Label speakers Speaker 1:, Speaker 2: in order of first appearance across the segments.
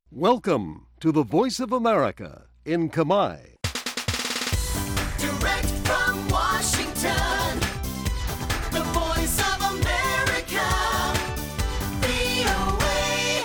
Speaker 1: Welcome to the Voice of America in Khmer.
Speaker 2: Direct from Washington, the Voice of America, VOA.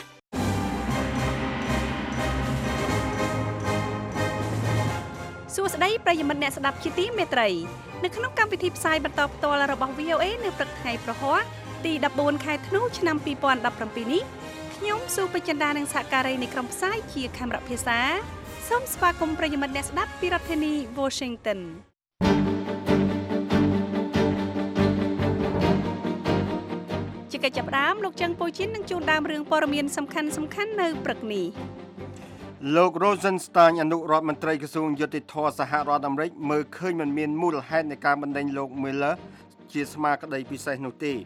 Speaker 2: សួស្តីប្រិយមិត្តអ្នកស្ដាប់ជាទីមេត្រីនៅក្នុងកម្មវិធីផ្សាយបន្តផ្ទាល់របស់ VOA នៅព្រឹកថ្ងៃប្រហ័សទី14ខែធ្នូឆ្នាំ2017នេះខ្ញុំស៊ូបចិន្តានិងសហការីនៃក្រុមផ្សាយជាខេមរៈភាសាសូមស្វាគមន៍ប្រិយមិត្តអ្នកស្ដាប់ពីរដ្ឋធានី Washington ជាកិច្ចចាប់ផ្ដើមលោកច័ន្ទពូជីននឹងជូនដើមរឿងព័ត៌មានសំខាន់ៗនៅព្រឹកនេះ
Speaker 3: លោក Rosenstein អនុរដ្ឋមន្ត្រីក្រសួងយុតិធម៌សហរដ្ឋអាមេរិកមើលឃើញមិនមានមូលហេតុនៃការបណ្តេញលោក Miller ជាស្មារតីពិសេសនោះទេ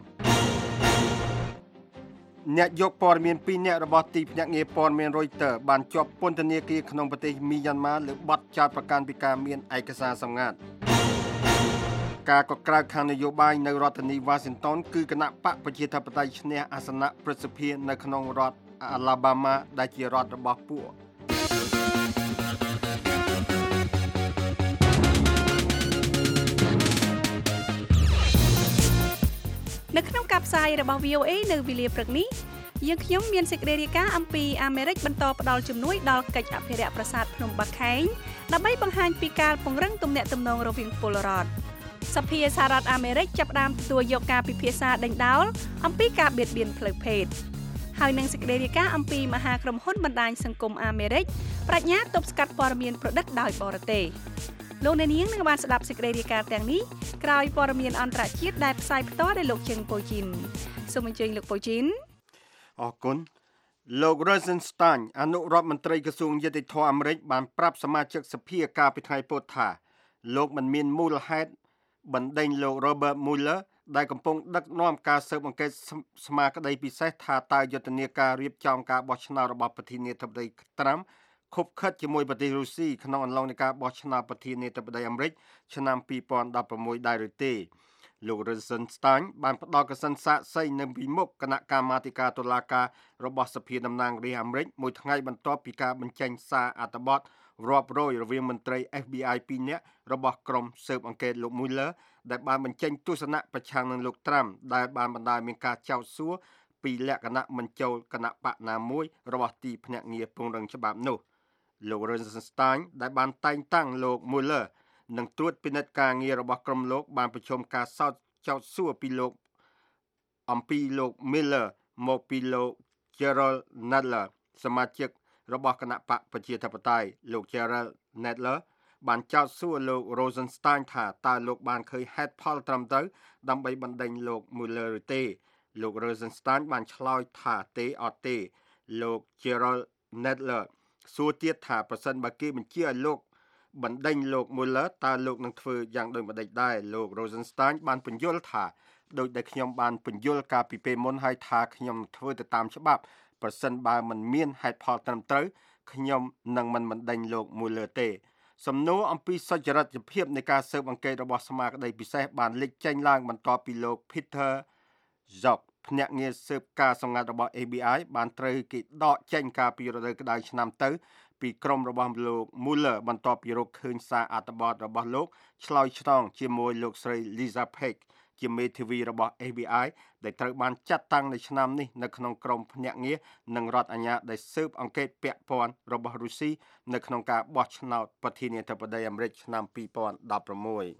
Speaker 3: អ្នកយកព័ត៌មាន2នាក់របស់ទីភ្នាក់ងារព័ត៌មាន Reuters បានជាប់ពន្ធនាគារក្នុងប្រទេសមីយ៉ាន់ម៉ាលើបទចោទប្រកាន់ពីការមានឯកសារសម្ងាត់ការកក្រៅខាងនយោបាយនៅរដ្ឋធានី Washington គឺគណៈបកប្រជាធិបតេយ្យឈ្នះអាសនៈប្រសិទ្ធិនៅក្នុងរដ្ឋ Alabama ដែលជារដ្ឋរបស់ពួក
Speaker 2: នៅក្នុងការផ្សាយរបស់ VOA នៅវេលាព្រឹកនេះយើងខ្ញុំមានសេចក្តីរាយការណ៍អំពីអាមេរិកបន្តផ្តល់ជំនួយដល់កិច្ចអភិរក្សប្រាសាទភ្នំបាខែងដើម្បីបង្ហាញពីការពង្រឹងទំនាក់ទំនងរវាងពលរដ្ឋសភាសហរដ្ឋអាមេរិកចាប់ផ្ដើមទទួលយកការពិភាក្សាដេញដោលអំពីការបៀតបៀនផ្លូវភេទហើយនឹងសេចក្តីរាយការណ៍អំពីមហាក្រុមហ៊ុនបណ្ដាញសង្គមអាមេរិកប្រាជ្ញាទប់ស្កាត់ព័ត៌មានប្រឌិតដោយបរទេសលោកអ្នកនាងនឹងបានស្ដាប់សេចក្តីរាយការណ៍ទាំងនេះក្រោយព័ត៌មានអន្តរជាតិដែលផ្សាយផ្ទាល់ដោយលោកជឹងប៉ូជីនសូមអញ្ជើញលោកប៉ូជីន
Speaker 3: អរគុណលោក Rosenstein អនុរដ្ឋមន្ត្រីក្រសួងយុតិធម៌អាមេរិកបានប្រាប់សមាជិកសភាកាលពីថ្ងៃពុធថាលោកមិនមានមូលហេតុបណ្ដេញលោក Robert Mueller ដែលកំពុងដឹកនាំការស៊ើបអង្កេតស្មារតីពិសេសថាតើយុទ្ធនាការរៀបចំការបោះឆ្នោតរបស់ប្រធានាធិបតីត្រាំខុបខិតជាមួយប្រទេសរុស្ស៊ីក្នុងអំឡុងនៃការបោះឆ្នោតប្រធានាធិបតីអាមេរិកឆ្នាំ2016ដែរឬទេលោក Rosenstein បានផ្ដល់កសិនសាកសីនៅពីមុខគណៈកម្មាធិការតុលាការរបស់សភាតំណាងរាស្ត្រអាមេរិកមួយថ្ងៃបន្ទាប់ពីការបញ្ចេញសារអត្ថបទរាប់រយរវាងមន្ត្រី FBI 2នាក់របស់ក្រុមស៊ើបអង្កេតលោក Mueller ដែលបានបញ្ចេញទស្សនៈប្រឆាំងនឹងលោកត្រាំដែលបានបណ្ដាលមានការចោទសួរពីលក្ខណៈមិនចូលគណៈបកណាមួយរបស់ទីភ្នាក់ងារពង្រឹងច្បាប់នោះលោក Rosenstein ដែលបានតែងតាំងលោក Mueller នឹងត្រួតពិនិត្យការងាររបស់ក្រុមលោកបានប្រជុំការសោតចោទសួរពីលោកអំពីលោក Miller មកពីលោក Gerald Nadler សមាជិករបស់គណៈបកប្រជាធិបតេយ្យលោក Gerald Nadler បានចោទសួរលោក Rosenstein ថាតើលោកបានឃើញហេតុផលត្រឹមត្រូវដើម្បីបណ្ដេញលោក Mueller ឬទេលោក Rosenstein បានឆ្លើយថាទេអត់ទេលោក Gerald Nadler សួរទៀតថាប្រសិនបើគេបញ្ជាឲ្យលោកបណ្ដេញលោក Mueller តើលោកនឹងធ្វើយ៉ាងដូចម្តេចដែរលោក Rosenstein បានបញ្យល់ថាដោយដែលខ្ញុំបានបញ្យល់កាលពីពេលមុនហើយថាខ្ញុំធ្វើទៅតាមច្បាប់ប្រសិនបើមិនមានហេតុផលត្រឹមត្រូវខ្ញុំនឹងមិនបណ្ដេញលោក Mueller ទេសំណួរអំពីសុចរិតភាពនៃការស៊ើបអង្កេតរបស់សមាគមពិសេសបានលេចចេញឡើងបន្ទាប់ពីលោក Peter Jok ភ្នាក់ងារស៊ើបការសម្ងាត់របស់ FBI បានត្រូវគេដកចេញកាលពីរដូវក្តៅឆ្នាំទៅពីក្រុមរបស់លោក Mueller បន្ទាប់ពីរកឃើញសារអត្ថបទរបស់លោកឆ្លើយឆ្លងជាមួយលោកស្រី Lisa Page ជាមេធាវីរបស់ FBI ដែលត្រូវបានចាត់តាំងនៅឆ្នាំនេះនៅក្នុងក្រុមភ្នាក់ងារនិងរដ្ឋអាជ្ញាដែលស៊ើបអង្កេតពាក់ព័ន្ធរបស់រុស្ស៊ីនៅក្នុងការបោះឆ្នោតប្រធានាធិបតីអាមេរិកឆ្នាំ2016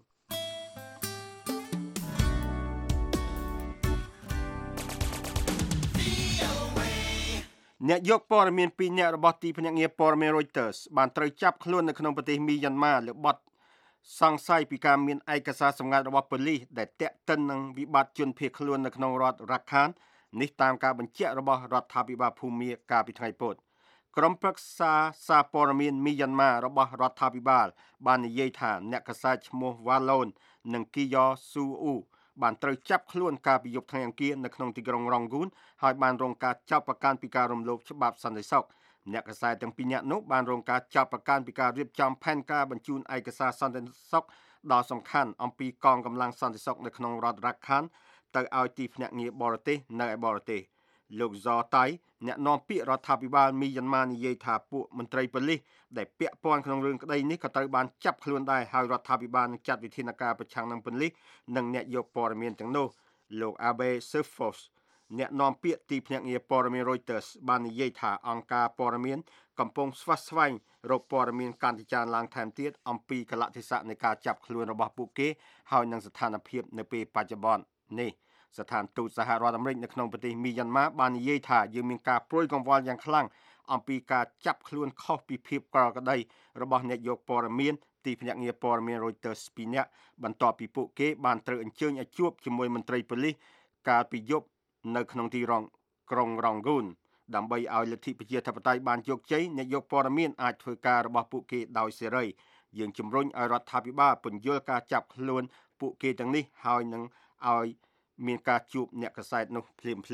Speaker 3: អ្នកយកព័ត៌មាន2នាក់របស់ទីភ្នាក់ងារព័ត៌មាន Reuters បានត្រូវចាប់ខ្លួននៅក្នុងប្រទេសមីយ៉ាន់ម៉ាលើបទសង្ស័យពីការមានឯកសារសម្ងាត់របស់ប៉ូលីសដែលទាក់ទិននឹងវិបត្តិជនភៀសខ្លួននៅក្នុងរដ្ឋ Rakhine នេះតាមការបញ្ជាក់របស់រដ្ឋាភិបាលភូមាកាលពីថ្ងៃពុធក្រុមប្រឹក្សាសារព័ត៌មានមីយ៉ាន់ម៉ារបស់រដ្ឋាភិបាលបាននិយាយថាអ្នកកាសែតឈ្មោះ Wallon និង Kiyo Su-u បានត្រូវចាប់ខ្លួនកាលពីយប់ថ្ងៃអង្គារនៅក្នុងទីក្រុង Rangoon ហើយបានរងការចាប់ប្រកាន់ពីការរំលោភច្បាប់សន្តិសុខអ្នកកាសែតទាំងពីរនាក់នោះបានរងការចាប់ប្រកាន់ពីការរៀបចំផែនការបញ្ជូនឯកសារសន្តិសុខដ៏សំខាន់អំពីកងកម្លាំងសន្តិសុខនៅក្នុងរដ្ឋ Rakhine ទៅឲ្យទីភ្នាក់ងារបរទេសនៅឯបរទេសលោកហ្សតៃអ្នកនាំពាក្យរដ្ឋាភិបាលមីយ៉ាន់ម៉ានិយាយថាពួកមន្ត្រីប៉ូលីសដែលពាក់ព័ន្ធក្នុងរឿងក្តីនេះក៏ត្រូវបានចាប់ខ្លួនដែរហើយរដ្ឋាភិបាលនឹងចាត់វិធានការប្រឆាំងនឹងប៉ូលីសនិងអ្នកយកព័ត៌មានទាំងនោះលោក Abe Sefos អ្នកនាំពាក្យទីភ្នាក់ងារព័ត៌មាន Reuters បាននិយាយថាអង្គការព័ត៌មានកំពុងស្វះស្វែងរកព័ត៌មានកាន់តែច្រើនឡើងថែមទៀតអំពីកលៈទេសៈនៃការចាប់ខ្លួនរបស់ពួកគេហើយនឹងស្ថានភាពនៅពេលបច្ចុប្បន្ននេះស្ថានទូតសហរដ្ឋអាមេរិកនៅក្នុងប្រទេសមីយ៉ាន់ម៉ាបាននិយាយថាយើងមានការព្រួយកង្វល់យ៉ាងខ្លាំងអំពីការចាប់ខ្លួនខុសពីភាពកលក្តីរបស់អ្នកយកព័ត៌មានទីភ្នាក់ងារព័ត៌មាន Reuters 2 នាក់បន្ទាប់ពីពួកគេបានត្រូវអញ្ជើញឲ្យជួបជាមួយមន្ត្រីប៉ូលីសកាលពីយប់នៅក្នុងទីក្រុងរងហ្គូនដើម្បីឲ្យលទ្ធិប្រជាធិបតេយ្យបានជោគជ័យអ្នកយកព័ត៌មានអាចធ្វើការរបស់ពួកគេដោយសេរីយើងជំរុញឲ្យរដ្ឋាភិបាលពន្យល់ការចាប់ខ្លួនពួកគេទាំងនេះហើយនឹងឲ្យមានការជួបអ្នកកសែតនោះភ្លាម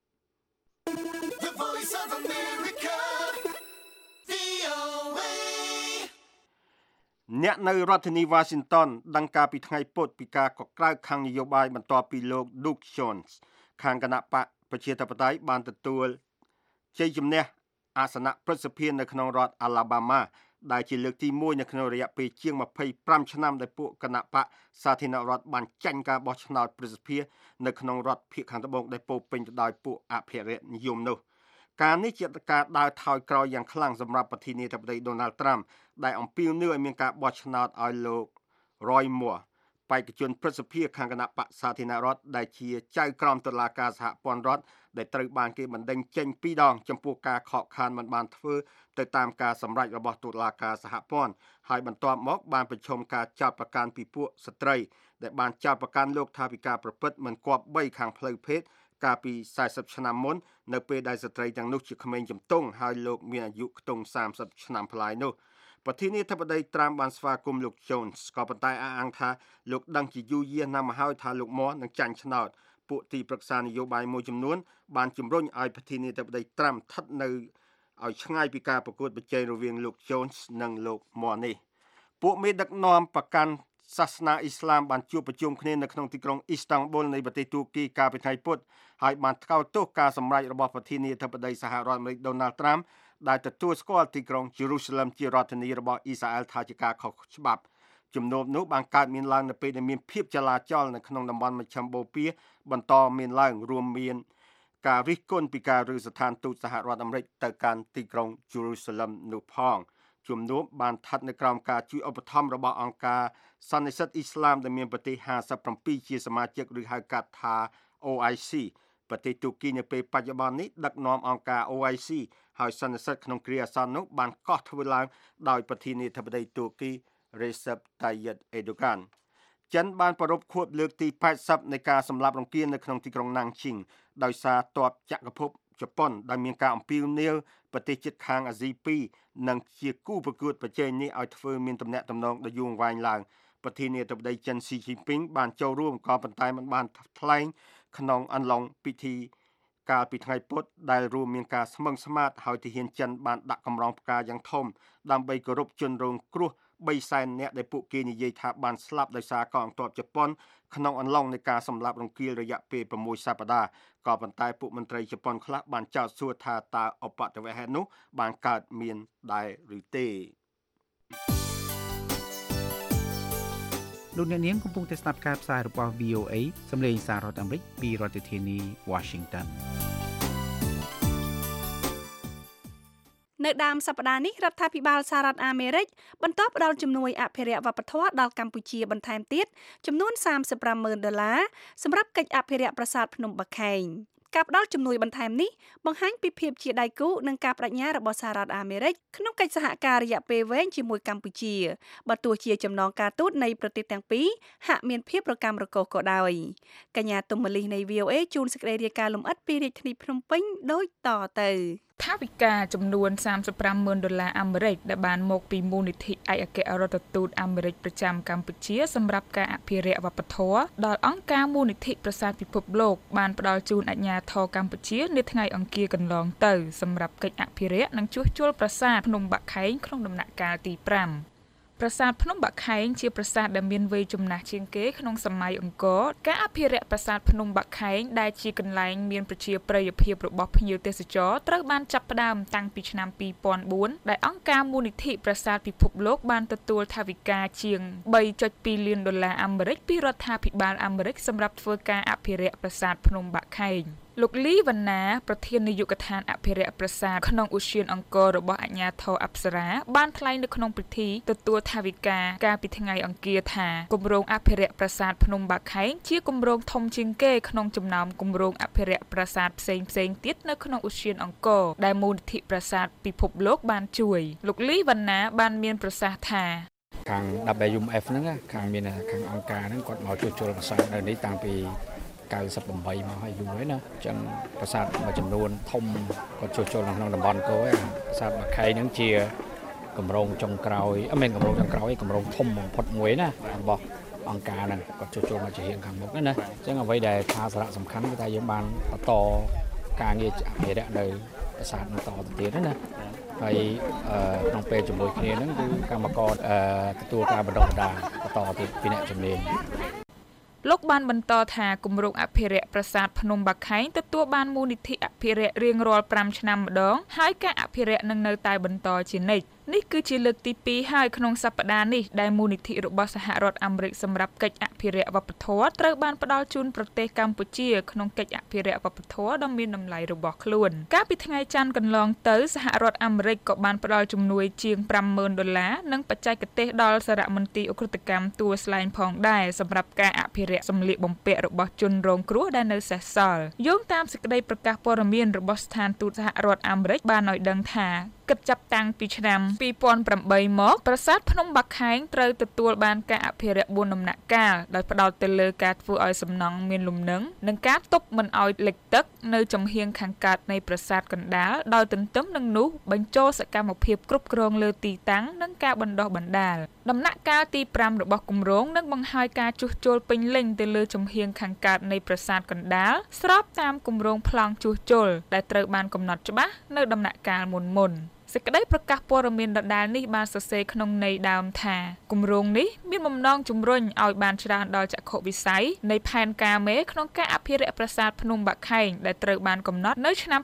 Speaker 3: អ្នកនៅរដ្ឋធានី Washington ដឹងការពីថ្ងៃពុធពីការកក្រើកខាងនយោបាយបន្ទាប់ពីលោក Doug Jones ខាងគណៈបកប្រជាធិបតេយ្យបានទទួលជ័យជំនះអាសនៈប្រសិទ្ធិនៅក្នុងរដ្ឋ Alabama ដែលជាលើកទី1នៅក្នុងរយៈពេលជាង25ឆ្នាំដែលពួកគណៈបកសាធារណរដ្ឋបានចាញ់ការបោះឆ្នោតប្រសិទ្ធិនៅក្នុងរដ្ឋភាគខាងត្បូងដែលពោពេញទៅដោយពួកអភិរក្សនិយមនោះការនេះជាការដើរថយក្រោយយ៉ាងខ្លាំងសម្រាប់ប្រធានាធិបតី Donald Trump ដែលអំពាវនាវឲ្យមានការបោះឆ្នោតឲ្យលោក Roy Moore បេក្ខជនប្រសិទ្ធិខាងគណៈបកសាធារណរដ្ឋដែលជាចៅក្រមតុលាការសហព័ន្ធរដ្ឋដែលត្រូវបានគេបណ្តេញចេញ2ដងចំពោះការខកខានមិនបានធ្វើទៅតាមការសម្រេចរបស់តុលាការសហព័ន្ធហើយបន្ទាប់មកបានប្រឈមការចោទប្រកាន់ពីពួកស្ត្រីដែលបានចោទប្រកាន់លោកថាពីការប្រព្រឹត្តមិនគប្បីខាងផ្លូវភេទកាលពី40ឆ្នាំមុននៅពេលដែលស្ត្រីទាំងនោះជាក្មេងជំទង់ហើយលោកមានអាយុខ្ទង់30ឆ្នាំប្លាយនោះប្រធានាធិបតីត្រាំបានស្វាគមន៍លោក Jones ក៏ប៉ុន្តែអះអាងថាលោកដឹងជាយូរយារណាស់មកហើយថាលោក Moore នឹងចាញ់ឆ្នោតពួកទីប្រឹក្សានយោបាយមួយចំនួនបានជំរុញឲ្យប្រធានាធិបតីត្រាំស្ថិតនៅឲ្យឆ្ងាយពីការប្រកួតប្រជែងរវាងលោក Jones និងលោក Moore នេះពួកមេដឹកនាំប្រកាន់សាសនាអ៊ីស្លាមបានជួបប្រជុំគ្នានៅក្នុងទីក្រុងអ៊ីស្តង់ប៊ុលនៃប្រទេសទូគីកាលពីថ្ងៃពុធហើយបានថ្កោលទោសការសម្រេចរបស់ប្រធានាធិបតីសហរដ្ឋអាមេរិក Donald Trump ដែលទទួលស្គាល់ទីក្រុង Jerusalem ជារដ្ឋធានីរបស់អ៊ីស្រាអែលថាជាការខុសច្បាប់ជំនុំនោះបានកើតមានឡើងនៅពេលដែលមានភាពចលាចលនៅក្នុងតំបន់មជ្ឈមបូព៌ាបន្តមានឡើងរួមមានការរិះគន់ពីការរើស្ថានទូតសហរដ្ឋអាមេរិកទៅកាន់ទីក្រុង Jerusalem នោះផងជំនុំបានស្ថិតនៅក្រោមការជួយឧបត្ថម្ភរបស់អង្គការសន្និសីទអ៊ីស្លាមដែលមានប្រទេស57ជាសមាជិកឬហៅកាត់ថា OIC ប្រទេសទូគីនៅពេលបច្ចុប្បន្ននេះដឹកនាំអង្គការ OIC ហើយសន្និសីទក្នុងគ្រាអាសន្ននោះបានកោះធ្វើឡើងដោយប្រធានាធិបតីទូគី Recep Tayyip Erdogan ចិនបានប្រារព្ធខួបលើកទី80នៃការសម្លាប់រង្គាលនៅក្នុងទីក្រុងណាំងឈីងដោយសារទ័ពចក្រភពជប៉ុនដែលមានការអំពាវនាវប្រទេសជិតខាងអាស៊ី2និងជាគូប្រកួតប្រជែងនេះឲ្យធ្វើមានទំនាក់ទំនងដ៏យូរអង្វែងឡើងប្រធានាធិបតីចិនស៊ីជីពីងបានចូលរួមក៏ប៉ុន្តែមិនបានថ្លែងក្នុងអំឡុងពិធីកាលពីថ្ងៃពុធដែលរួមមានការស្មឹងស្មាតហើយទាហានចិនបានដាក់កម្រងផ្កាយ៉ាងធំដើម្បីគោរពជនរងគ្រោះ300,000 នាក់ដែលពួកគេនិយាយថាបានស្លាប់ដោយសារកងទ័ពជប៉ុនក្នុងអំឡុងនៃការសម្លាប់រង្គាលរយៈពេល6សប្តាហ៍ក៏ប៉ុន្តែពួកមន្ត្រីជប៉ុនខ្លះបានចោទសួរថាតើឧបទ្ទវហេតុនោះបានកើតមានដែរឬទេ
Speaker 4: លោកអ្នកនាងកំពុងតែស្ដាប់ការផ្សាយរបស់ VOA សម្លេងសាររដ្ឋអាមេរិកពីរដ្ឋធានី Washington
Speaker 2: នៅដើមសប្តាហ៍នេះរដ្ឋាភិបាលសហរដ្ឋអាមេរិកបន្តផ្តល់ជំនួយអភិរក្សវប្បធម៌ដល់កម្ពុជាបន្ថែមទៀតចំនួន$35,000សម្រាប់កិច្ចអភិរក្សប្រាសាទភ្នំបាខែងការផ្តល់ជំនួយបន្ថែមនេះបង្ហាញពីភាពជាដៃគូនិងការបដិញ្ញារបស់សហរដ្ឋអាមេរិកក្នុងកិច្ចសហការរយៈពេលវែងជាមួយកម្ពុជាបើទោះជាចំណងការទូតនៃប្រទេសទាំងពីរហាក់មានភាពរកាំរកូសក៏ដោយកញ្ញាទុំមលីនៃ VOA ជូនសេចក្តីរាយការណ៍លម្អិតពីរាជធានីភ្នំពេញដូចតទៅ
Speaker 5: ថាវិការចំនួន$35,000អាមេរិកដែលបានមកពីមូលនិធិឯកអគ្គរដ្ឋទូតអាមេរិកប្រចាំកម្ពុជាសម្រាប់ការអភិរក្សវប្បធម៌ដល់អង្គការមូលនិធិប្រាសាទពិភពលោកបានផ្ដល់ជូនអាជ្ញាធរកម្ពុជានៅថ្ងៃអង្គារកន្លងទៅសម្រាប់កិច្ចអភិរក្សនិងជួសជុលប្រាសាទភ្នំបាខែងក្នុងដំណាក់កាលទី5 ប្រាសាទភ្នំបាក់ខែងជាប្រាសាទដែលមានវ័យចំណាស់ជាងគេក្នុងសម័យអង្គរការអភិរក្សប្រាសាទភ្នំបាក់ខែងដែលជាកន្លែងមានប្រជាប្រិយភាពរបស់ភ្ញៀវទេសចរត្រូវបានចាប់ផ្ដើមតាំងពីឆ្នាំ2004ដែលអង្គការមូលនិធិប្រាសាទពិភពលោកបានទទួលថវិកាជាង $3.2 លានអាមេរិកពីរដ្ឋាភិបាលអាមេរិកសម្រាប់ធ្វើការអភិរក្សប្រាសាទភ្នំបាក់ខែងលោកលីវណ្ណាប្រធាននាយកដ្ឋានអភិរក្សប្រាសាទក្នុងឧទ្យានអង្គររបស់អាជ្ញាធរអប្សរាបានថ្លែងនៅក្នុងពិធីទទួលថវិកាកាលពីថ្ងៃអង្គារថាគម្រោងអភិរក្សប្រាសាទភ្នំបាក់ខែងជាគម្រោងធំជាងគេក្នុងចំណោមគម្រោងអភិរក្សប្រាសាទផ្សេងទៀតនៅក្នុងឧទ្យានអង្គរដែលមូលនិធិប្រាសាទពិភពលោកបានជួយលោកលីវណ្ណាបានមានប្រសាសន៍ថា
Speaker 6: ខាង WMF ហ្នឹងខាងមានខាងអង្គការហ្នឹងគាត់មកជួសជុលប្រាសាទនៅនេះតាំងពី98មកហើយយូរហើយណាអញ្ចឹងប្រាសាទមួយចំនួនធំគាត់ជួសជុលក្នុងតំបន់គោឯងប្រាសាទបាក់ខែងហ្នឹងជាគម្រោងចុងក្រោយអត់មែនគម្រោងចុងក្រោយគម្រោងធំបំផុតមួយណារបស់អង្គការហ្នឹងគាត់ជួសជុលមកជារៀងខាងមុខណាអញ្ចឹងអ្វីដែលថាសារៈសំខាន់គឺថាយើងបានបន្តការងារអភិរក្សនៅប្រាសាទបន្តទៅទៀតណាហើយក្នុងពេលជាមួយគ្នាហ្នឹងគឺកម្មករទទួលការបណ្ដុះបណ្ដាលបន្តទៀតពីអ្នកជំនាញ
Speaker 5: លោកបានបន្តថាគម្រោងអភិរក្សប្រាសាទភ្នំបាក់ខែងទទួលបានមូលនិធិអភិរក្សរៀងរាល់5ឆ្នាំម្ដងហើយការអភិរក្សនឹងនៅតែបន្តជានិច្ចនេះគឺជាលើកទី2ហើយក្នុងសប្តាហ៍នេះដែលមូលនិធិរបស់សហរដ្ឋអាមេរិកសម្រាប់កិច្ចអភិរក្សវប្បធម៌ត្រូវបានផ្ដល់ជូនប្រទេសកម្ពុជាក្នុងកិច្ចអភិរក្សវប្បធម៌ដ៏មានតម្លៃរបស់ខ្លួនកាលពីថ្ងៃច័ន្ទកន្លងទៅសហរដ្ឋអាមេរិកក៏បានផ្ដល់ជំនួយជាង$50,000និងបច្ចេកទេសដល់សារមន្ទីរឧក្រិដ្ឋកម្មទួលស្លែងផងដែរសម្រាប់ការអភិរក្សសម្លៀកបំពាក់របស់ជនរងគ្រោះដែលនៅសេសសល់យោងតាមសេចក្តីប្រកាសព័ត៌មានរបស់ស្ថានទូតសហរដ្ឋអាមេរិកបានឲ្យដឹងថាគិតចាប់តាំងពីឆ្នាំ2008មកប្រាសាទភ្នំបាក់ខែងត្រូវទទួលបានការអភិរក្ស4ដំណាក់កាលដោយផ្ដោតទៅលើការធ្វើឲ្យសំណង់មានលំនឹងនិងការទប់មិនឲ្យលិចទឹកនៅចំហៀងខាងកើតនៃប្រាសាទកណ្ដាលដោយទន្ទឹមនឹងនោះបញ្ចូលសកម្មភាពគ្រប់គ្រងលើទីតាំងនិងការបណ្ដុះបណ្ដាលដំណាក់កាលទី5របស់គម្រោងនឹងបង្ហើយការជួសជុលពេញលេញទៅលើចំហៀងខាងកើតនៃប្រាសាទកណ្ដាលស្របតាមគម្រោងប្លង់ជួសជុលដែលត្រូវបានកំណត់ច្បាស់នៅដំណាក់កាលមុនសេចក្តីប្រកាសព័ត៌មានដដែលនេះបានសរសេរក្នុងន័យដើមថាគម្រោងនេះមានបំណងជំរុញឲ្យបានច្រើនដល់ចក្ខុវិស័យនៃផែនការមេក្នុងការអភិរក្សប្រាសាទភ្នំបាក់ខែងដែលត្រូវបានកំណត់នៅឆ្នាំ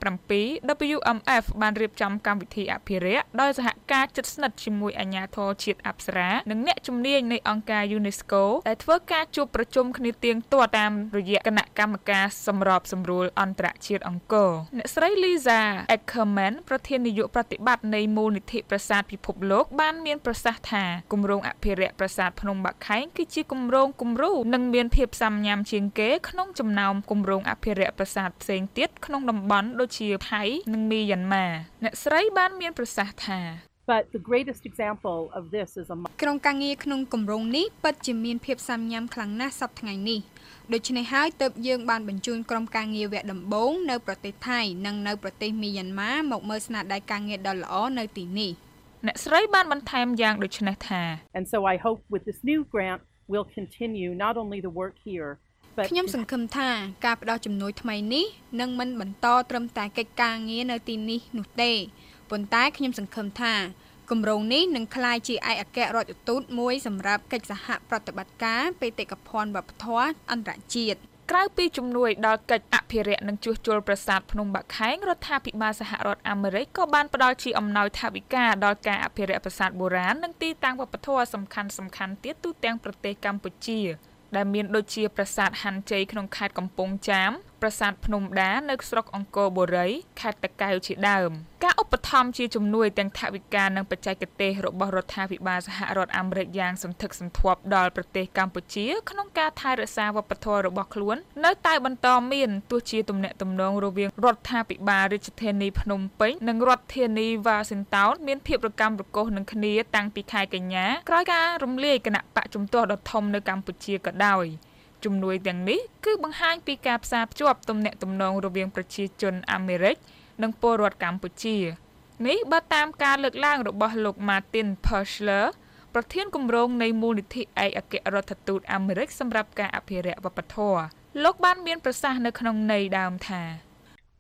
Speaker 5: 2007 WMF បានរៀបចំកម្មវិធីអភិរក្សដោយសហការជិតស្និទ្ធជាមួយអាជ្ញាធរជាតិអប្សរានិងអ្នកជំនាញនៃអង្គការ UNESCO ដែលធ្វើការជួបប្រជុំគ្នាទៀងទាត់តាមរយៈគណៈកម្មការសម្របសម្រួលអន្តរជាតិអង្គរអ្នកស្រី Lisa Ackerman ប្រធាននាយកប្រតិបត្តិនៃមូលនិធិប្រាសាទពិភពលោកបានមានប្រសាសន៍ថាគម្រោងអភិរក្សប្រាសាទភ្នំបាក់ខែងគឺជាគម្រោងគំរូនិងមានភាពសាមញ្ញជាងគេក្នុងចំណោមគម្រោងអភិរក្សប្រាសាទផ្សេងទៀតក្នុងតំបន់ដូចជាថៃនិងមីយ៉ាន់ម៉ាអ្នកស្រីបានមានប្រសាសន៍ថា
Speaker 7: But the greatest example of this is a
Speaker 8: ក្រុមការងារក្នុងគម្រោងនេះពិតជាមានភាពសាមញ្ញខ្លាំងណាស់សប្តាហ៍ថ្ងៃនេះដូច្នេះហើយទើបយើងបានបញ្ជូនក្រុមការងារវគ្គដំបូងនៅប្រទេសថៃនិងនៅប្រទេសមីយ៉ាន់ម៉ាមកមើលស្នាដៃការងារដ៏ល្អនៅទីនេះ
Speaker 5: អ្នកស្រីបានបន្ថែមយ៉ាងដូចនេះថា
Speaker 7: And so I hope with this new grant we'll continue not only the work here but
Speaker 8: ខ្ញុំសង្ឃឹមថាការផ្ដល់ជំនួយថ្មីនេះនឹងមិនបន្តត្រឹមតែកិច្ចការងារនៅទីនេះនោះទេប៉ុន្តែខ្ញុំសង្ឃឹមថាគម្រោងនេះនឹងក្លាយជាឯកអគ្គរដ្ឋទូតមួយសម្រាប់កិច្ចសហប្រតិបត្តិការបេតិកភណ្ឌវប្បធម៌អន្តរជាតិ
Speaker 5: ក្រៅពីជំនួយដល់កិច្ចអភិរក្សនិងជួសជុលប្រាសាទភ្នំបាក់ខែងរដ្ឋាភិបាលសហរដ្ឋអាមេរិកក៏បានផ្ដល់ជាអំណោយថវិកាដល់ការអភិរក្សប្រាសាទបុរាណនិងទីតាំងវប្បធម៌សំខាន់ៗទៀតទូទាំងប្រទេសកម្ពុជាដែលមានដូចជាប្រាសាទហាន់ជ័យក្នុងខេត្តកំពង់ចាមប្រាសាទភ្នំដានៅស្រុកអង្គរបុរីខេត្តតាកែវជាដើមការឧបត្ថម្ភជាជំនួយទាំងថវិកានិងបច្ចេកទេសរបស់រដ្ឋាភិបាលសហរដ្ឋអាមេរិកយ៉ាងសន្ធឹកសន្ធាប់ដល់ប្រទេសកម្ពុជាក្នុងការថែរក្សាវប្បធម៌របស់ខ្លួននៅតែបន្តមានទោះជាទំនាក់ទំនងរវាងរដ្ឋាភិបាលរាជធានីភ្នំពេញនិងរដ្ឋធានីវ៉ាស៊ីនតោនមានភាពរកាំរកូសនឹងគ្នាតាំងពីខែកញ្ញាក្រោយការរំលាយគណៈបកជំទាស់ដ៏ធំនៅកម្ពុជាក៏ដោយជំនួយទាំងនេះគឺបង្ហាញពីការផ្សារភ្ជាប់ទំនាក់ទំនងរវាងប្រជាជនអាមេរិកនិងពលរដ្ឋកម្ពុជានេះបើតាមការលើកឡើងរបស់លោក Martin Perschler ប្រធានគម្រោងនៃមូលនិធិឯកអគ្គរដ្ឋទូតអាមេរិកសម្រាប់ការអភិរក្សវប្បធម៌លោកបានមានប្រសាសន៍នៅក្នុងន័យដើមថា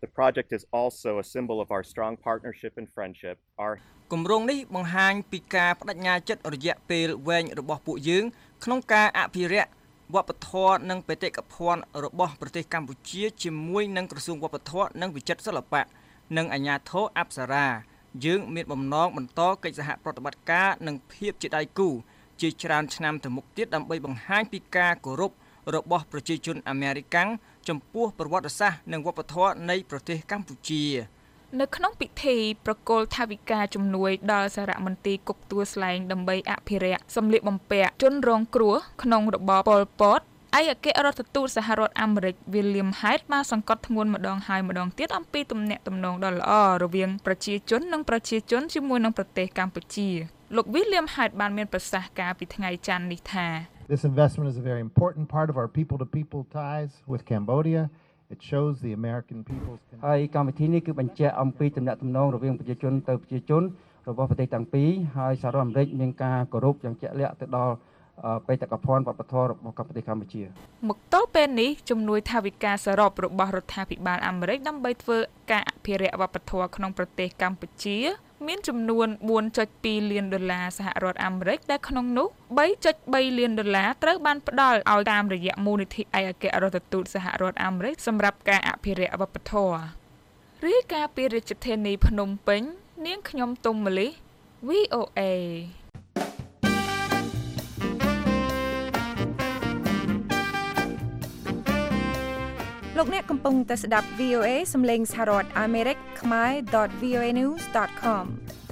Speaker 9: The project is also a symbol of our strong partnership and friendship.
Speaker 10: គម្រោងនេះបង្ហាញពីការបដិញ្ញាចិត្តរយៈពេលវែងរបស់ពួកយើងក្នុងការអភិរក្សវប្បធម៌និងបេតិកភណ្ឌរបស់ប្រទេសកម្ពុជាជាមួយនឹងក្រសួងវប្បធម៌និងវិចិត្រសិល្បៈនិងអាជ្ញាធរអប្សរាយើងមានបំណងបន្តកិច្ចសហប្រតិបត្តិការនិងភាពជាដៃគូជាច្រើនឆ្នាំទៅមុខទៀតដើម្បីបង្ហាញពីការគោរពរបស់ប្រជាជនអាមេរិកាំងចំពោះប្រវត្តិសាស្ត្រនិងវប្បធម៌នៃប្រទេសកម្ពុជា
Speaker 5: នៅក្នុងពិធីប្រគល់ថវិកាជំនួយដល់សារមន្ទីរគុកទួលស្លែងដើម្បីអភិរក្សសម្លៀកបំពាក់ជនរងគ្រោះក្នុងរបបប៉ុល ពត ឯកអគ្គរដ្ឋទូតសហរដ្ឋអាមេរិក William Hyde បានសង្កត់ធ្ងន់ម្ដងហើយម្ដងទៀតអំពីទំនាក់ទំនងដ៏ល្អរវាងប្រជាជននិងប្រជាជនជាមួយនឹងប្រទេសកម្ពុជាលោក William Hyde បានមានប្រសាសន៍កាលពីថ្ងៃច័ន្ទនេះថា
Speaker 11: This investment is a very important part of our people-to-people ties with Cambodia. It shows the American people's
Speaker 12: ហើយកម្មវិធីនេះគឺបញ្ជាក់អំពីទំនាក់ទំនងរវាងប្រជាជនទៅប្រជាជនរបស់ប្រទេសទាំងពីរហើយសហរដ្ឋអាមេរិកមានការគោរពយ៉ាងជាក់លាក់ទៅដល់បេតិកភណ្ឌវប្បធម៌របស់ប្រទេសកម្ពុជា
Speaker 5: មកទល់ពេលនេះជំនួយថវិកាសរុបរបស់រដ្ឋាភិបាលអាមេរិកដើម្បីធ្វើការអភិរក្សវប្បធម៌ក្នុងប្រទេសកម្ពុជាមានចំនួន $4.2 លានសហរដ្ឋអាមេរិកដែលក្នុងនោះ $3.3 លានត្រូវបានផ្ដល់ឲ្យតាមរយៈមូលនិធិឯកអគ្គរដ្ឋទូតសហរដ្ឋអាមេរិកសម្រាប់ការអភិរក្សវប្បធម៌រាយការណ៍ពីរាជធានីភ្នំពេញនាងខ្ញុំទុំម៉ាលី VOA
Speaker 13: លោកអ្នកកំពុងតែស្ដាប់ VOA សំឡេងសហរដ្ឋអាមេរិកខ្មែរ .voanews.com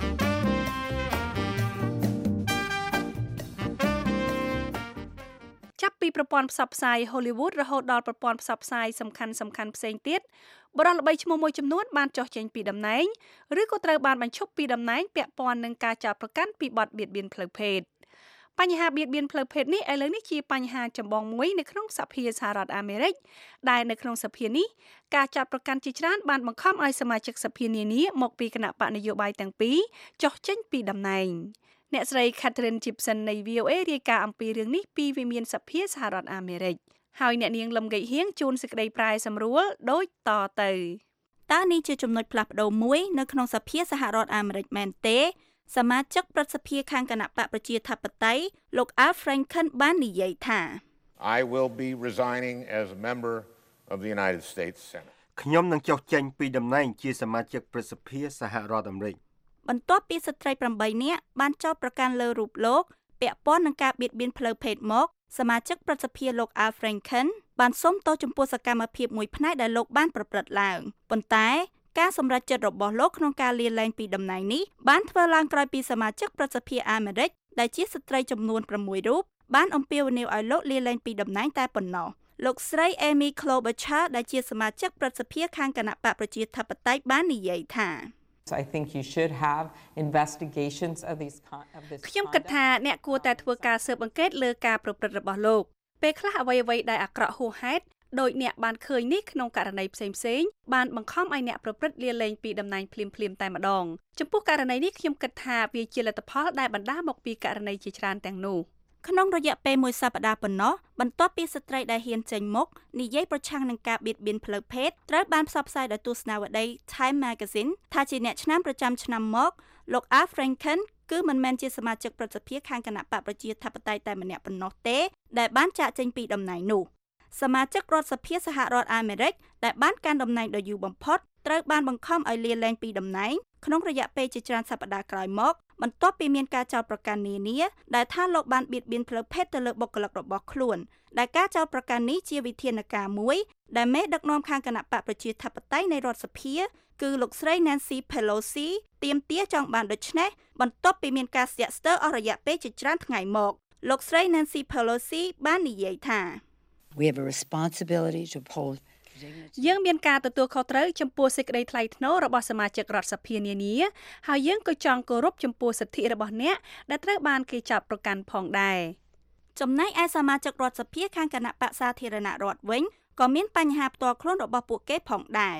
Speaker 2: ចាប់ពីប្រព័ន្ធផ្សព្វផ្សាយ Hollywood រហូតដល់ប្រព័ន្ធផ្សព្វផ្សាយសំខាន់ៗផ្សេងទៀតបរិបទល្បីឈ្មោះមួយចំនួនបានចុះចេញពីតំណែងឬក៏ត្រូវបានបញ្ឈប់ពីតំណែងពាក់ព័ន្ធនឹងការចោទប្រកាន់ពីបទបៀតបៀនផ្លូវភេទបញ្ហាបៀតបៀនផ្លូវភេទនេះឥឡូវនេះជាបញ្ហាចម្បងមួយនៅក្នុងសភាសហរដ្ឋអាមេរិកដែលនៅក្នុងសភានេះការចោទប្រកាន់ជាច្រើនបានបង្ខំឲ្យសមាជិកសភានានាមកពីគណៈបកនយោបាយទាំងពីរចុះចេញពីតំណែងអ្នកស្រី Catherine Gibson នៃ VOA រាយការណ៍អំពីរឿងនេះពីវិមានសភាសហរដ្ឋអាមេរិកហើយអ្នកនាងលឹមហ្គិហៀងជួនសេចក្តីប្រាយសម្រួលដូចតទៅតើនេះជាចំណុចផ្លាស់ប្ដូរមួយនៅក្នុងសភាសហរដ្ឋអាមេរិកមែនទេសមាជិកប្រសិទ្ធិខាងគណៈបកប្រជាធិបតេយ្យលោក Al Franken បាននិយាយថា
Speaker 14: I will be resigning as a member of the United States Senate
Speaker 3: ខ្ញុំនឹងចុះចេញពីតំណែងជាសមាជិកប្រសិទ្ធិសហរដ្ឋអាមេរិក
Speaker 2: បន្ទាប់ពីស្ត្រី8នាក់បានចោទប្រកាន់លើរូបលោកពាក់ព័ន្ធនឹងការបៀតបៀនផ្លូវភេទមកសមាជិកប្រសិទ្ធិលោក Al Franken បានសូមទោសចំពោះសកម្មភាពមួយផ្នែកដែលលោកបានប្រព្រឹត្តឡើងប៉ុន្តែការសម្រេចចិត្តរបស់លោកក្នុងការលាលែងពីតំណែងនេះបានធ្វើឡើងក្រោយពីសមាជិកប្រសិទ្ធិអាមេរិកដែលជាស្ត្រីចំនួន6រូបបានអំពាវនាវឲ្យលោកលាលែងពីតំណែងតែប៉ុណ្ណោះលោកស្រី Amy Klobuchar ដែលជាសមាជិកប្រសិទ្ធិខាងគណៈបកប្រជាធិបតេយ្យបាននិយាយថា
Speaker 15: I think you should have investigations of this
Speaker 2: ខ្ញុំគិតថាអ្នកគួរតែធ្វើការស៊ើបអង្កេតលើការប្រព្រឹត្តរបស់លោកពេលខ្លះអ្វីៗដែលអាក្រក់ហួសហេតុដោយអ្នកបានឃើញនេះក្នុងករណីផ្សេងៗបានបង្ខំឲ្យអ្នកប្រព្រឹត្តលាលែងពីតំណែងភ្លាមៗតែម្ដងចំពោះករណីនេះខ្ញុំគិតថាវាជាលទ្ធផលដែលបណ្ដាលមកពីករណីជាច្រើនទាំងនោះក្នុងរយៈពេលមួយសប្តាហ៍ប៉ុណ្ណោះបន្ទាប់ពីស្ត្រីដែលហ៊ានចេញមុខនិយាយប្រឆាំងនឹងការបៀតបៀនផ្លូវភេទត្រូវបានផ្សព្វផ្សាយដោយទស្សនាវដ្តី Time Magazine ថាជាអ្នកឆ្នាំប្រចាំឆ្នាំមកលោក Al Franken គឺមិនមែនជាសមាជិកប្រសិទ្ធិខាងគណៈបកប្រជាធិបតេយ្យតែម្នាក់ប៉ុណ្ណោះទេដែលបានចាកចេញពីតំណែងនោះសមាជិករដ្ឋសភាសហរដ្ឋអាមេរិកដែលបានកាន់តំណែងដ៏យូរបំផុតត្រូវបានបង្ខំឲ្យលាលែងពីតំណែងក្នុងរយៈពេលជាច្រើនសប្តាហ៍ក្រោយមកបន្ទាប់ពីមានការចោទប្រកាន់នានាដែលថាលោកបានបៀតបៀនផ្លូវភេទទៅលើបុគ្គលិករបស់ខ្លួនដែលការចោទប្រកាន់នេះជាវិធានការមួយដែលមេដឹកនាំខាងគណៈបកប្រជាធិបតេយ្យនៃរដ្ឋសភាគឺលោកស្រី Nancy Pelosi ទាមទារចង់បានដូច្នេះបន្ទាប់ពីមានការស្ទាក់ស្ទើរអស់រយៈពេលជាច្រើនថ្ងៃមកលោកស្រី Nancy Pelosi បាននិយាយថា
Speaker 16: We have a responsibility to uphold
Speaker 2: យើងមានការទទួលខុសត្រូវចំពោះសេចក្តីថ្លៃថ្នូររបស់សមាជិករដ្ឋសភានានាហើយយើងក៏ចង់គោរពចំពោះសិទ្ធិរបស់អ្នកដែលត្រូវបានគេចោទប្រកាន់ផងដែរចំណែកឯសមាជិករដ្ឋសភាខាងគណៈបក្សសាធារណរដ្ឋវិញក៏មានបញ្ហាផ្ទាល់ខ្លួនរបស់ពួកគេផងដែរ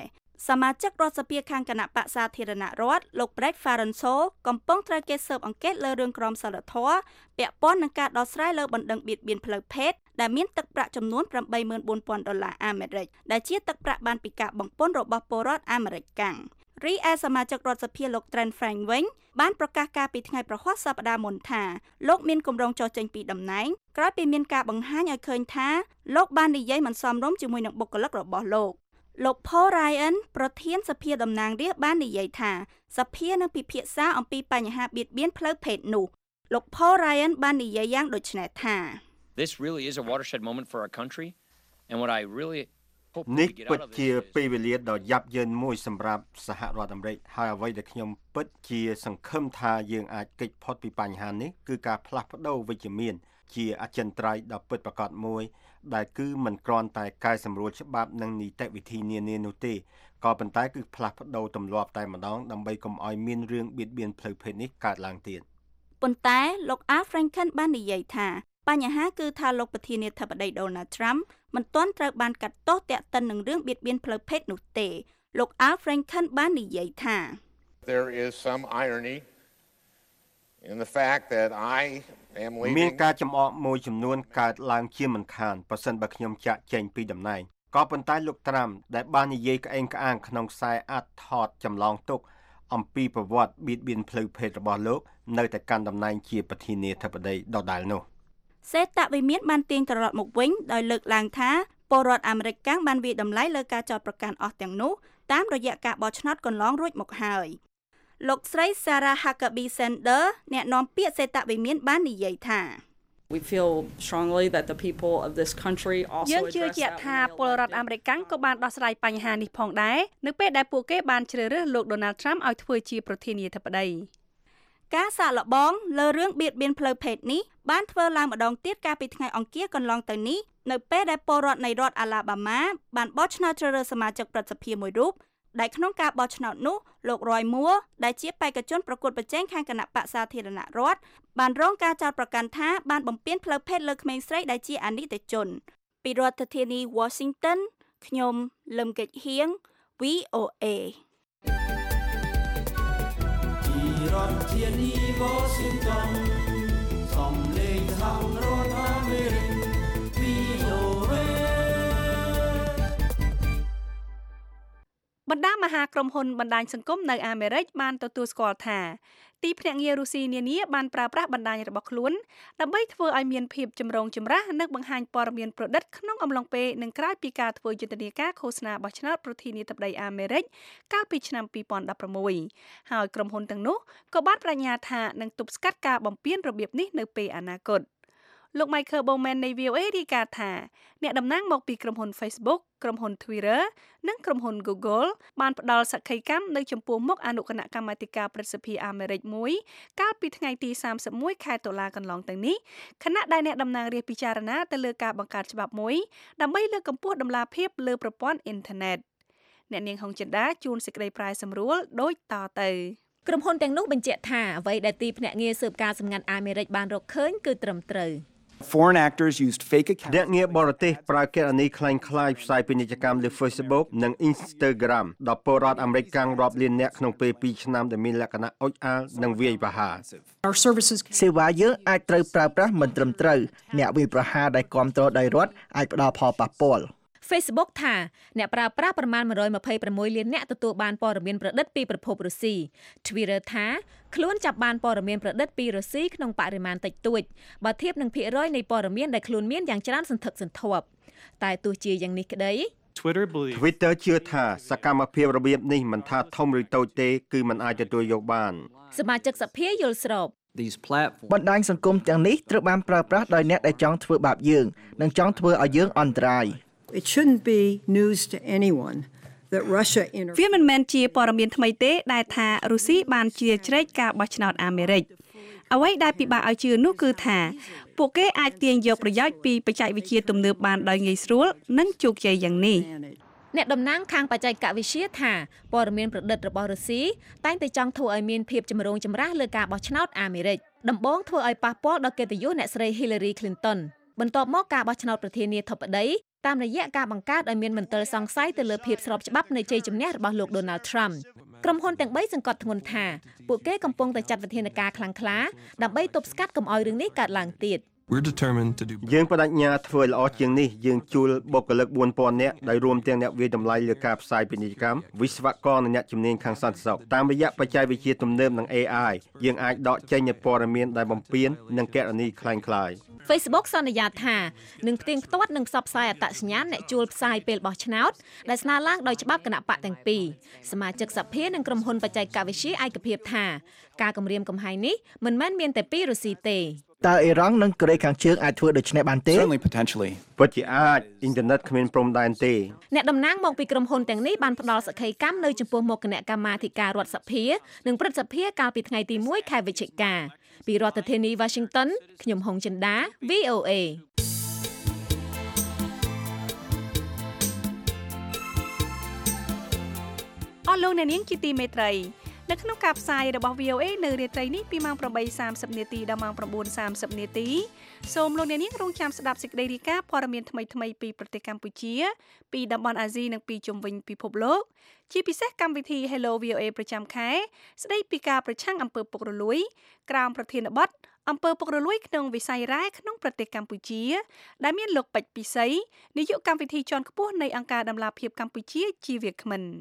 Speaker 17: សមាជិករដ្ឋសភាខាងគណៈបក្សសាធារណរដ្ឋលោក Brett Farenshaw កំពុងត្រូវគេស៊ើបអង្កេតលើរឿងក្រមសីលធម៌ពាក់ព័ន្ធនឹងការដោះស្រាយលើបណ្ដឹងបៀតបៀនផ្លូវភេទដែលមានទឹកប្រាក់ចំនួន$84,000 អាមេរិកដែលជាទឹកប្រាក់បានពីការបង្ពន្ធរបស់ពលរដ្ឋអាមេរិកកាំងរីឯសមាជិករដ្ឋសភាលោក Trent Frank វិញបានប្រកាសការពីថ្ងៃប្រហ័សសប្តាហ៍មុនថាលោកមានគម្រោងចុះចេញពីតំណែងក្រោយពីមានការបង្ហាញឲ្យឃើញថាលោកបាននិយាយមិនសមរម្យជាមួយនឹងបុគ្គលិករបស់លោក Paul Ryan ប្រធានសភាតំណាងរាស្ត្របាននិយាយថាសភានឹងពិភាក្សាអំពីបញ្ហាបៀតបៀនផ្លូវភេទនោះលោក Paul Ryan បាននិយាយយ៉ាងដូចនេះថា
Speaker 18: This really is a watershed moment for our country and what I really
Speaker 3: នេះពិតជាពេលវេលាដ៏យ៉ាប់យ៉ឺនមួយសម្រាប់សហរដ្ឋអាមេរិកហើយអ្វីដែលខ្ញុំពិតជាសង្ឃឹមថាយើងអាចគេចផុតពីបញ្ហានេះគឺការផ្លាស់ប្ដូរវិជ្ជមានជាអចិន្ត្រៃយ៍ដ៏ពិតប្រាកដមួយដែលគឺមិនគ្រាន់តែកែសម្រួលច្បាប់និងនីតិវិធីនានានោះទេក៏ប៉ុន្តែគឺផ្លាស់ប្ដូរទម្លាប់តែម្ដងដើម្បីកុំឲ្យមានរឿងបៀតបៀនផ្លូវភេទនេះកើតឡើងទៀត
Speaker 17: ប៉ុន្តែលោក Al Franken បាននិយាយថាបញ្ហាគឺថាលោកប្រធានាធិបតី Donald Trump មិនទាន់ត្រូវបានកាត់ទោសទាក់ទិននឹងរឿងបៀតបៀនផ្លូវភេទនោះទេលោក Al Franken បាននិយាយថា
Speaker 14: There is some irony in the fact that I am leaving
Speaker 3: មានការចំអកមួយចំនួនកើតឡើងជាមិនខានប្រសិនបើខ្ញុំចាក់ចែងពីតំណែងក៏ប៉ុន្តែលោក Trump ដែលបាននិយាយក្អេងក្អាងក្នុងខ្សែអត្ថថតចម្លងទុកអំពីប្រវត្តិបៀតបៀនផ្លូវភេទរបស់លោកនៅតែកាន់តំណែងជាប្រធានាធិបតីដដែលនោះ
Speaker 17: សេតវិមានបានទាញត្រឡប់មកវិញដោយលើកឡើងថាពលរដ្ឋអាមេរិកកាំងបានវាយតម្លៃលើការចោទប្រកាន់អស់ទាំងនោះតាមរយៈការបោះឆ្នោតកន្លងរួចមកហើយលោកស្រី Sarah Huckabee Sanders អ្នកនាំពាក្យសេតវិមានបាននិយាយថា
Speaker 19: We feel strongly that the people of this country also
Speaker 2: យើងជឿជាក់ថាពលរដ្ឋអាមេរិកកាំងក៏បានដោះស្រាយបញ្ហានេះផងដែរនៅពេលដែលពួកគេបានជ្រើសរើសលោក Donald Trump ឲ្យធ្វើជាប្រធានាធិបតី
Speaker 17: ការសាកល្បងលើរឿងបៀតបៀនផ្លូវភេទនេះបានធ្វើឡើងម្ដងទៀតកាលពីថ្ងៃអង្គារកន្លងទៅនេះនៅពេលដែលពលរដ្ឋនៃរដ្ឋ Alabama បានបោះឆ្នោតជ្រើសរើសសមាជិកព្រឹទ្ធសភាមួយរូបដែលក្នុងការបោះឆ្នោតនោះលោក Roy Moore ដែលជាបេក្ខជនប្រកួតប្រជែងខាងគណៈបក្សសាធារណរដ្ឋបានរងការចោទប្រកាន់ថាបានបំពានផ្លូវភេទលើក្មេងស្រីដែលជាអនិច្ចជនពីរដ្ឋធានី Washington ខ្ញុំលឹមកិច្ចហៀង VOA
Speaker 20: រដ្ឋធានី Washington សំឡេងសហរដ្ឋអាមេរិក VOA
Speaker 2: បណ្ដាមហាក្រុមហ៊ុនបណ្ដាញសង្គមនៅអាមេរិកបានទទួលស្គាល់ថាទីភ្នាក់ងាររុស្ស៊ីនានាបានប្រើប្រាស់បណ្ដាញរបស់ខ្លួនដើម្បីធ្វើឲ្យមានភាពចម្រូងចម្រាសនិងបង្ហាញព័ត៌មានប្រឌិតក្នុងអំឡុងពេលនិងក្រោយពីការធ្វើយុទ្ធនាការឃោសនាបោះឆ្នោតប្រធានាធិបតីអាមេរិកកាលពីឆ្នាំ2016ហើយក្រុមហ៊ុនទាំងនោះក៏បានប្រាជ្ញាថានឹងទប់ស្កាត់ការបំពានរបៀបនេះនៅពេលអនាគតលោក Michael Bowman នៃ VOA រាយការណ៍ថាអ្នកតំណាងមកពីក្រុមហ៊ុន Facebook ក្រុមហ៊ុន Twitter និងក្រុមហ៊ុន Google បានផ្ដល់សក្ខីកម្មនៅចំពោះមុខអនុគណៈកម្មាធិការព្រឹទ្ធសភាអាមេរិកមួយកាលពីថ្ងៃទី31ខែតុលាកន្លងទៅនេះខណៈដែលអ្នកតំណាងរាស្ត្រពិចារណាទៅលើការបង្កើតច្បាប់មួយដើម្បីលើកកម្ពស់តម្លាភាពលើប្រព័ន្ធអ៊ីនធឺណិតអ្នកនាងហុងចិន្តាជួនសេចក្តីប្រាយសម្រួលដូចតទៅ
Speaker 21: ក្រុមហ៊ុនទាំងនោះបញ្ជាក់ថាអ្វីដែលទីភ្នាក់ងារស៊ើបការណ៍សម្ងាត់អាមេរិកបានរកឃើញគឺត្រឹមត្រូវ
Speaker 22: Foreign actors used fake accounts.
Speaker 3: អ្នកងារបរទេសប្រើគណនីក្លែងក្លាយផ្សាយពាណិជ្ជកម្មលើ Facebook និង Instagram ដល់ពលរដ្ឋអាមេរិកកាំងរាប់លានអ្នកក្នុងពេល2ឆ្នាំដែលមានលក្ខណៈអុចអាលនិងវាយប្រហារ
Speaker 23: សេវាយើងអាចត្រូវប្រើប្រាស់មិនត្រឹមត្រូវអ្នកវាយប្រហារដែលគាំទ្រដោយរដ្ឋអាចផ្ដល់ផលប៉ះពាល់
Speaker 21: Facebook ថាអ្នកប្រើប្រាស់ប្រមាណ126លានអ្នកទទួលបានព័ត៌មានប្រឌិតពីប្រភពរុស្ស៊ី Twitter ថាខ្លួនចាប់បានព័ត៌មានប្រឌិតពីរុស្ស៊ីក្នុងបរិមាណតិចតួចបើធៀបនឹងភាគរយនៃព័ត៌មានដែលខ្លួនមានយ៉ាងច្រើនសន្ធឹកសន្ធាប់តែទោះជាយ៉ាងនេះក្តី
Speaker 3: Twitter ជឿថាសកម្មភាពរបៀបនេះមិនថាធំឬតូចទេគឺมันអាចទទួលយកបាន
Speaker 21: សមាជិកសភាយល់ស្រប
Speaker 23: បណ្ដាញសង្គមទាំងនេះត្រូវបានប្រើប្រាស់ដោយអ្នកដែលចង់ធ្វើបាបយើងនិងចង់ធ្វើឲ្យយើងអន្តរាយ
Speaker 24: It shouldn't be news to anyone that Russia
Speaker 2: វាមិនមែនជាព័ត៌មានថ្មីទេដែលថារុស្ស៊ីបានជ្រៀតជ្រែកការបោះឆ្នោតអាមេរិកអ្វីដែលពិបាកឲ្យជឿនោះគឺថាពួកគេអាចទាញយកប្រយោជន៍ពីបច្ចេកវិទ្យាទំនើបបានដោយងាយស្រួលនិងជោគជ័យយ៉ាងនេះ
Speaker 21: អ្នកតំណាងខាងបច្ចេកវិទ្យាថាព័ត៌មានប្រឌិតរបស់រុស្ស៊ីតែងតែចង់ធ្វើឲ្យមានភាពចម្រូងចម្រាសលើការបោះឆ្នោតអាមេរិកដំបូងធ្វើឲ្យប៉ះពាល់ដល់កិត្តិយសអ្នកស្រី Hillary Clinton បន្ទាប់មកការបោះឆ្នោតប្រធានាធិបតីតាមរយៈការបង្កើតឲ្យមានមន្ទិលសង្ស័យទៅលើភាពស្របច្បាប់នៃជ័យជំនះរបស់លោក Donald Trump ក្រុមហ៊ុនទាំង3សង្កត់ធ្ងន់ថាពួកគេកំពុងតែចាត់វិធានការខ្លាំងក្លាដើម្បីទប់ស្កាត់កុំឲ្យរឿងនេះកើតឡើងទៀត
Speaker 3: យើងបដិញ្ញាធ្វើល្អជាងនេះយើងជួលបុគ្គលិក 4000 នាក់ដោយរួមទាំងអ្នកវិតម្លៃលើការផ្សាយពាណិជ្ជកម្មវិស្វករនិងអ្នកជំនាញខាងសន្តិសុខតាមរយៈបច្ចេកវិទ្យាទំនើបនិង AI យើងអាចដកចេញនូវព័ត៌មានដែលបំពាននិងគណនីคล้ายៗ
Speaker 21: Facebook សន្យាថានឹងផ្ទៀងផ្ទាត់និងផ្សព្វផ្សាយអត្តសញ្ញាណអ្នកជួលផ្សាយពេលបោះឆ្នោតដែលស្នើឡើងដោយច្បាប់គណៈបកទាំងពីរសមាជិកសភានិងក្រុមហ៊ុនបច្ចេកវិទ្យាឯកភាពថាការគម្រាមកំហែងនេះមិនមែនមានតែពីរុស្ស៊ីទេ
Speaker 23: តើអ៊ីរ៉ង់និងកូរ៉េខាងជើងអាចធ្វើដូច្នេះបានទេ
Speaker 3: ពិតជាអាចអ៊ីនធឺណិតគ្មានព្រំដែនទេ
Speaker 21: អ្នកតំណាងមកពីក្រុមហ៊ុនទាំងនេះបានផ្ដល់សក្ខីកម្មនៅចំពោះមុខគណៈកម្មាធិការរដ្ឋសភានិងព្រឹទ្ធសភាកាលពីថ្ងៃទី1ខែវិច្ឆិកាពីរដ្ឋធានី Washington ខ្ញុំហុងចិន្តា VOA
Speaker 2: អស់លោកអ្នកនាងជាទីមេត្រីនៅក្នុងការផ្សាយរបស់ VOA នៅរាត្រីនេះពីម៉ោង 8:30 នាទីដល់ម៉ោង 9:30 នាទីសូមលោកអ្នកនាងរងចាំស្ដាប់សេចក្តីរាយការណ៍ព័ត៌មានថ្មីៗពីប្រទេសកម្ពុជាពីតំបន់អាស៊ីនិងពីជុំវិញពិភពលោកជាពិសេសកម្មវិធី Hello VOA ប្រចាំខែស្ដីពីការប្រឆាំងអំពើពុករលួយក្រោមប្រធានបទអំពើពុករលួយក្នុងវិស័យរ៉ែក្នុងប្រទេសកម្ពុជាដែលមានលោកពេជ្រពិសីនាយកកម្មវិធីជាន់ខ្ពស់នៃអង្គការដំឡាភិបកម្ពុជាជាវាគ្មិន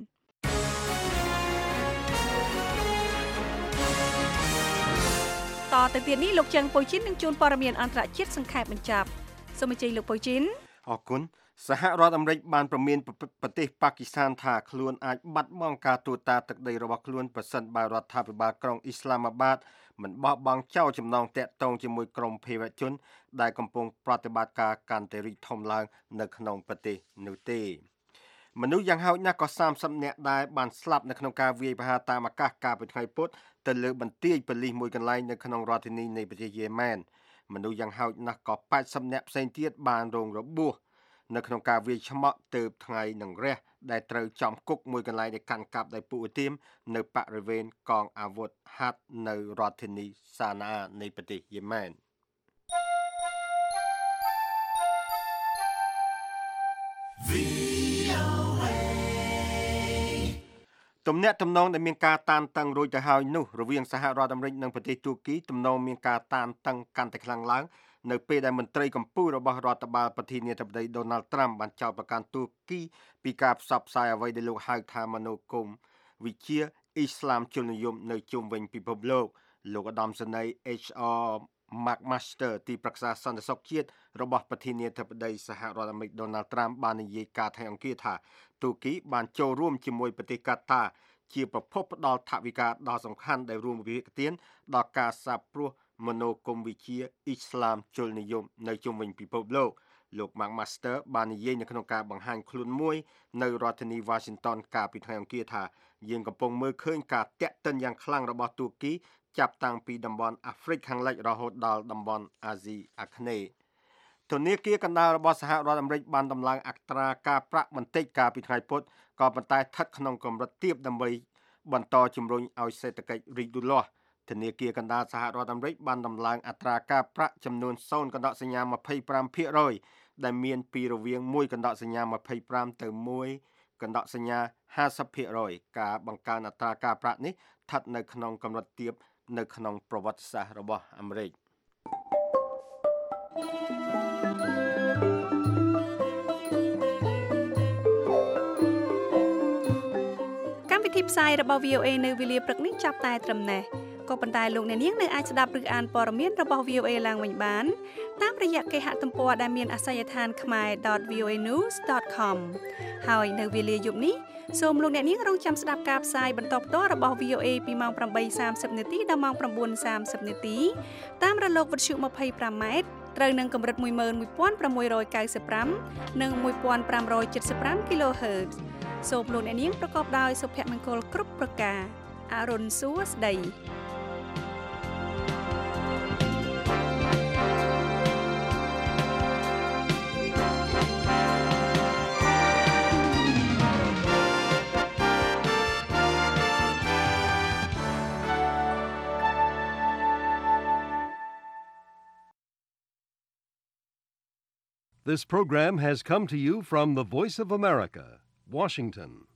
Speaker 2: តទៅទៀតនេះលោកច័ន្ទ ប៉ូជីននឹងជួនព័ត៌មានអន្តរជាតិសង្ខេបបញ្ចប់សូមអញ្ជើញលោកប៉ូជីន
Speaker 3: អរគុណសហរដ្ឋអាមេរិកបានប្រមានប្រទេសប៉ាគីស្ថានថាខ្លួនអាចបាត់បង់ការទូតាទឹកដីរបស់ខ្លួនប្រសិនបើរដ្ឋាភិបាលក្រុងអ៊ីស្លាមាបាតមិនបោះបង់ចោលចំណងតាក់ទងជាមួយក្រុមភេរវជនដែលកំពុងប្រតិបត្តិការកាន់តែរីកធំឡើងនៅក្នុងប្រទេសនោះទេមនុស្សយ៉ាងហោចណាស់ក៏30នាក់ដែរបានស្លាប់នៅក្នុងការវាយប្រហារតាមអាកាសកាលពីថ្ងៃពុធទៅលើបន្ទាយប៉ូលីសមួយកន្លែងនៅក្នុងរដ្ឋធានីនៃប្រទេសយេម៉ែនមនុស្សយ៉ាងហោចណាស់ក៏80នាក់ផ្សេងទៀតបានរងរបួសនៅក្នុងការវាយឆ្មក់ទៅថ្ងៃនឹងរះដែលត្រូវចំគុកមួយកន្លែងដែលកាន់កាប់ដោយពួកឧទាមនៅបរិវេណកងអាវុធហាត់នៅរដ្ឋធានីសាណានៃប្រទេសយេម៉ែនទំនាក់ទំនងដែលមានការតានតឹងរួចទៅហើយនោះរវាងសហរដ្ឋអាមេរិកនិងប្រទេសទូគីទំនងមានការតានតឹងកាន់តែខ្លាំងឡើងនៅពេលដែលមន្ត្រីកម្ពុជារបស់រដ្ឋបាលប្រធានាធិបតី Donald Trump បានចោទប្រកាន់ទូគីពីការផ្សព្វផ្សាយអ្វីដែលលោកហៅថាមនោគមវិជ្ជាអ៊ីស្លាមជននិយមនៅជុំវិញពិភពលោកលោកឧត្តមសេនីយ៍ HR McMaster ទីប្រឹក្សាសន្តិសុខជាតិរបស់ប្រធានាធិបតីសហរដ្ឋអាមេរិក Donald Trump បាននិយាយការថ្ងៃអង្គារថាទូគីបានចូលរួមជាមួយប្រទេសកាតាជាប្រភពផ្ដល់ថវិកាដ៏សំខាន់ដែលរួមវិភាគទានដល់ការសាបព្រោះមនោគមវិជ្ជាអ៊ីស្លាមជននិយមនៅជុំវិញពិភពលោក McMaster បាននិយាយនៅក្នុងការបង្ហាញខ្លួនមួយនៅរដ្ឋធានី Washington កាលពីថ្ងៃអង្គារថាយើងកំពុងមើលឃើញការតាក់ទិនយ៉ាងខ្លាំងរបស់ទូគីចាប់តាំងពីតំបន់អាហ្វ្រិកខាងលិចរហូតដល់តំបន់អាស៊ីអាគ្នេយ៍ធនាគារកណ្ដាលរបស់សហរដ្ឋអាមេរិកបានដំឡើងអត្រាការប្រាក់បន្តិចកាលពីថ្ងៃពុធក៏ប៉ុន្តែស្ថិតក្នុងកម្រិតទាបដើម្បីបន្តជំរុញឲ្យសេដ្ឋកិច្ចរីកលូតលាស់ធនាគារកណ្ដាលសហរដ្ឋអាមេរិកបានដំឡើងអត្រាការប្រាក់ចំនួន0.25% ដែលមានពីរវាង1.25ទៅ1.50%ការបង្កើនអត្រាការប្រាក់នេះស្ថិតនៅក្នុងកម្រិតទាបនៅក្នុងប្រវត្តិសាស្ត្ររបស់អាមេរិក
Speaker 2: កម្មវិធីផ្សាយរបស់ VOA នៅវេលាព្រឹកនេះចាប់តែត្រឹមនេះក៏ប៉ុន្តែលោកអ្នកនាងនៅអាចស្ដាប់ឬអានព័ត៌មានរបស់ VOA ឡើងវិញបានតាមរយៈគេហទំព័រដែលមានអាសយដ្ឋាន khmer.voanews.com ហើយនៅវេលាយប់នេះសូមលោកអ្នកនាងរងចាំស្ដាប់ការផ្សាយបន្តផ្ទាល់របស់ VOA ពីម៉ោង 8:30 នាទីដល់ម៉ោង 9:30 នាទីតាមរលកវិទ្យុ 25 ម៉ែត្រត្រូវនឹងកម្រិត 11695 និង 1575 kHz សូមលោកអ្នកនាងប្រកបដោយសុភមង្គលគ្រប់ប្រការអរុនសួស្តី
Speaker 1: This program has come to you from the Voice of America, Washington.